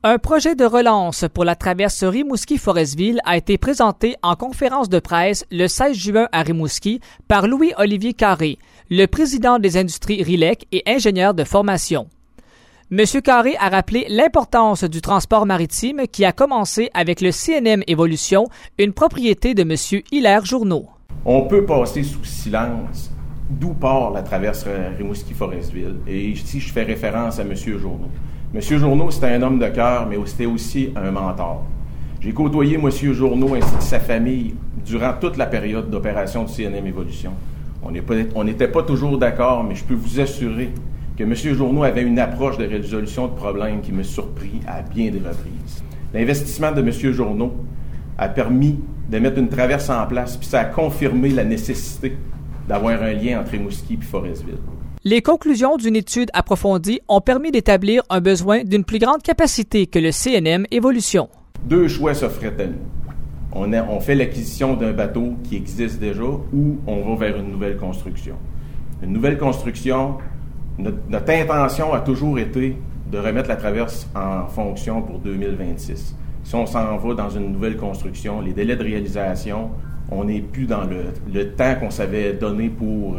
Un projet de relance pour la traverse Rimouski-Forestville a été présenté en conférence de presse le 16 juin à Rimouski par Louis-Olivier Carré, le président des industries RILEC et ingénieur de formation. M. Carré a rappelé l'importance du transport maritime qui a commencé avec le CNM Évolution, une propriété de M. Hilaire Journeau. On peut passer sous silence d'où part la traverse Rimouski-Forestville. Et ici, je fais référence à M. Journeau. M. Journeau, c'était un homme de cœur, mais c'était aussi un mentor. J'ai côtoyé M. Journeau ainsi que sa famille durant toute la période d'opération du CNM Évolution. On n'était pas toujours d'accord, mais je peux vous assurer que M. Journeau avait une approche de résolution de problèmes qui me surprit à bien des reprises. L'investissement de M. Journeau a permis de mettre une traverse en place, puis ça a confirmé la nécessité d'avoir un lien entre Rimouski et Forestville. Les conclusions d'une étude approfondie ont permis d'établir un besoin d'une plus grande capacité que le CNM Évolution. Deux choix s'offraient à nous. On fait l'acquisition d'un bateau qui existe déjà ou on va vers une nouvelle construction. Une nouvelle construction, notre intention a toujours été de remettre la traverse en fonction pour 2026. Si on s'en va dans une nouvelle construction, les délais de réalisation, on n'est plus dans le temps qu'on s'avait donné pour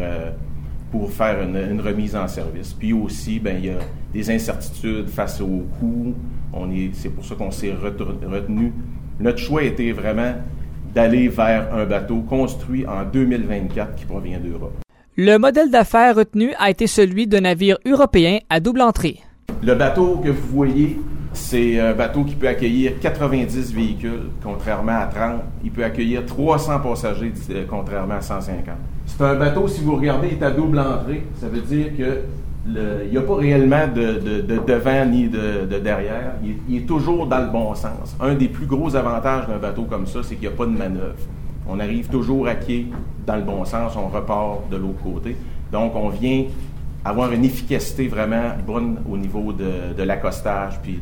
faire une remise en service. Puis aussi, il y a des incertitudes face au coût. C'est pour ça qu'on s'est retenu. Notre choix était vraiment d'aller vers un bateau construit en 2024 qui provient d'Europe. Le modèle d'affaires retenu a été celui d'un navire européen à double entrée. Le bateau que vous voyez, c'est un bateau qui peut accueillir 90 véhicules, contrairement à 30. Il peut accueillir 300 passagers, contrairement à 150. C'est un bateau, si vous regardez, il est à double entrée. Ça veut dire qu'il n'y a pas réellement de devant ni de derrière. Il est toujours dans le bon sens. Un des plus gros avantages d'un bateau comme ça, c'est qu'il n'y a pas de manœuvre. On arrive toujours à quai dans le bon sens, on repart de l'autre côté. Donc, on vient avoir une efficacité vraiment bonne au niveau de l'accostage puis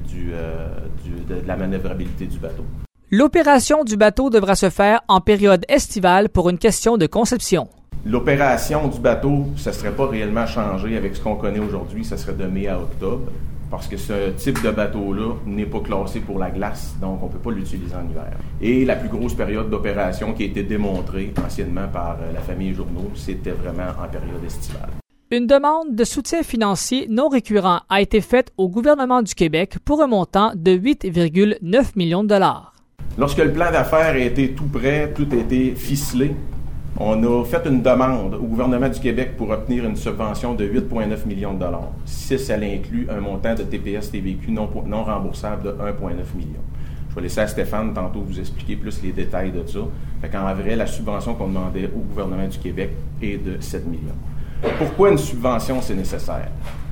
de la manœuvrabilité du bateau. L'opération du bateau devra se faire en période estivale pour une question de conception. L'opération du bateau, ça ne serait pas réellement changé avec ce qu'on connaît aujourd'hui, ça serait de mai à octobre, parce que ce type de bateau-là n'est pas classé pour la glace, donc on ne peut pas l'utiliser en hiver. Et la plus grosse période d'opération qui a été démontrée anciennement par la famille Journeau, c'était vraiment en période estivale. Une demande de soutien financier non récurrent a été faite au gouvernement du Québec pour un montant de 8,9 millions de dollars. Lorsque le plan d'affaires a été tout prêt, tout a été ficelé, on a fait une demande au gouvernement du Québec pour obtenir une subvention de 8,9 millions de dollars. Si ça inclut un montant de TPS-TVQ non remboursable de 1,9 million. Je vais laisser à Stéphane tantôt vous expliquer plus les détails de ça. Fait qu'en vrai, la subvention qu'on demandait au gouvernement du Québec est de 7 millions. Pourquoi une subvention, c'est nécessaire?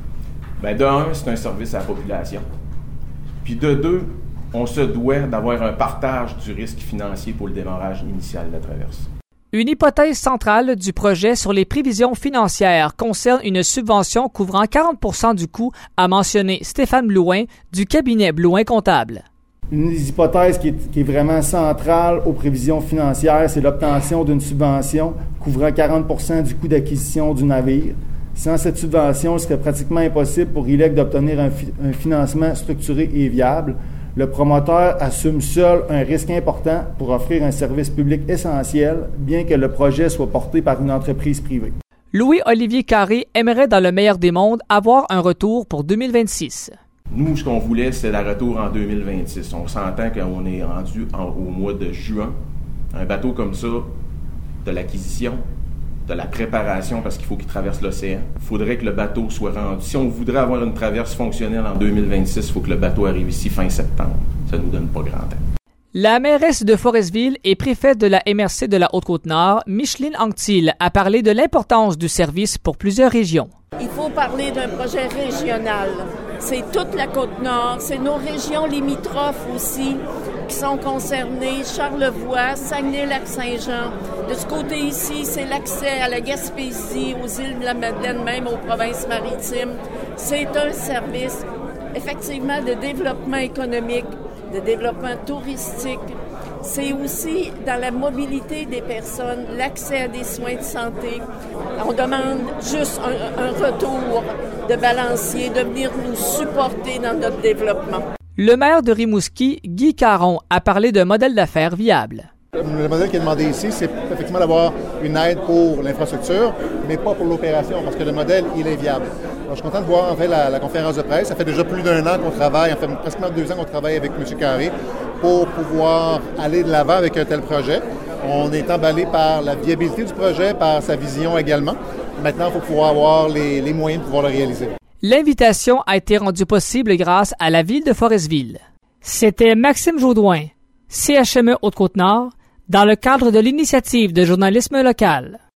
De un, c'est un service à la population. Puis de deux, on se doit d'avoir un partage du risque financier pour le démarrage initial de la traverse. Une hypothèse centrale du projet sur les prévisions financières concerne une subvention couvrant 40% du coût, a mentionné Stéphane Blouin du cabinet Blouin Comptable. Une des hypothèses qui est vraiment centrale aux prévisions financières, c'est l'obtention d'une subvention couvrant 40% du coût d'acquisition du navire. Sans cette subvention, il serait pratiquement impossible pour RILEC d'obtenir un financement structuré et viable. Le promoteur assume seul un risque important pour offrir un service public essentiel, bien que le projet soit porté par une entreprise privée. Louis-Olivier Carré aimerait, dans le meilleur des mondes, avoir un retour pour 2026. Nous, ce qu'on voulait, c'est un retour en 2026. On s'entend qu'on est rendu au mois de juin. Un bateau comme ça, de l'acquisition, de la préparation, parce qu'il faut qu'il traverse l'océan. Il faudrait que le bateau soit rendu. Si on voudrait avoir une traverse fonctionnelle en 2026, il faut que le bateau arrive ici fin septembre. Ça ne nous donne pas grand temps. La mairesse de Forestville et préfète de la MRC de la Haute-Côte-Nord, Micheline Anctil, a parlé de l'importance du service pour plusieurs régions. Il faut parler d'un projet régional. C'est toute la Côte-Nord, c'est nos régions limitrophes aussi qui sont concernées. Charlevoix, Saguenay-Lac-Saint-Jean. De ce côté ici, c'est l'accès à la Gaspésie, aux îles de la Madeleine, même aux provinces maritimes. C'est un service, effectivement, de développement économique, de développement touristique. C'est aussi dans la mobilité des personnes, l'accès à des soins de santé. On demande juste un retour de balancier, de venir nous supporter dans notre développement. Le maire de Rimouski, Guy Caron, a parlé d'un modèle d'affaires viable. Le modèle qui est demandé ici, c'est effectivement d'avoir une aide pour l'infrastructure, mais pas pour l'opération, parce que le modèle, il est viable. Alors, je suis content de voir en fait la conférence de presse. Ça fait déjà plus d'1 an qu'on travaille, en fait presque 2 ans qu'on travaille avec M. Carré pour pouvoir aller de l'avant avec un tel projet. On est emballé par la viabilité du projet, par sa vision également. Maintenant, il faut pouvoir avoir les moyens de pouvoir le réaliser. L'invitation a été rendue possible grâce à la ville de Forestville. C'était Maxime Jaudoin, CHME Haute-Côte-Nord, dans le cadre de l'initiative de journalisme local.